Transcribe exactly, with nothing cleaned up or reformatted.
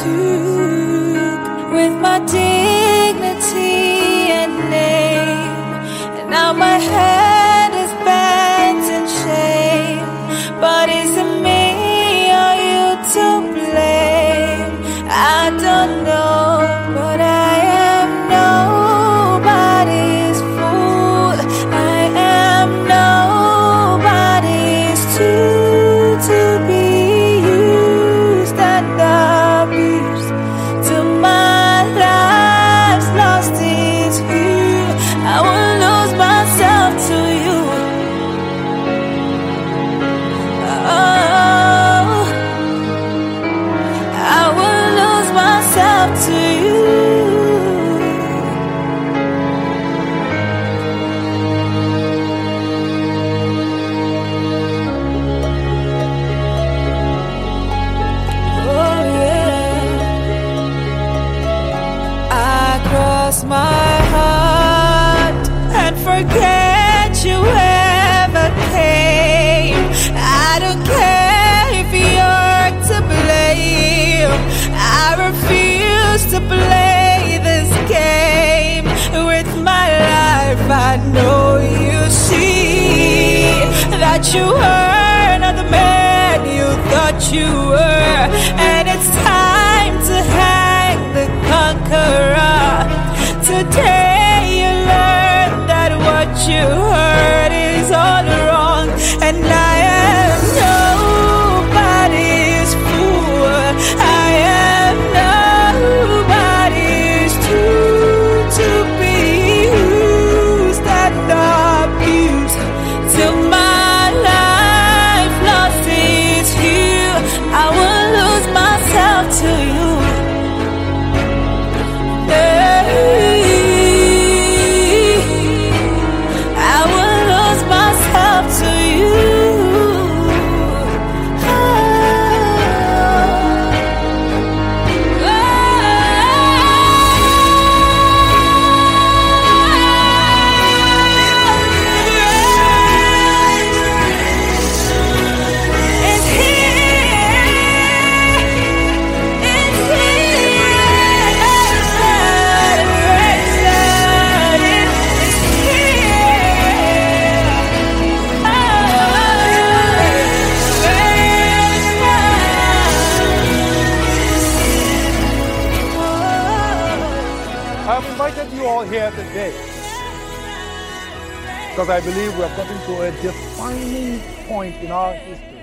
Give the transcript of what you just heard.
took with my dignity and name, and now my head is bent in shame. But is it me or you to blame? I don't know, but I am nobody's fool. I am nobody's tool to be used and abused till my life's lost its hue. I will lose myself to you. Oh, I will lose myself to you. My heart and forget you ever came. I don't care if you're to blame. I refuse to play this game with my life. I know you see that you are not the man you thought you were, and it's time to hang the conqueror. Today you learn that what you heard is all wrong, and I am nobody's fool. I am nobody's tool to be used and abused till my life lost its hue. I will lose myself to you. I've invited you all here today because I believe we have gotten to a defining point in our history.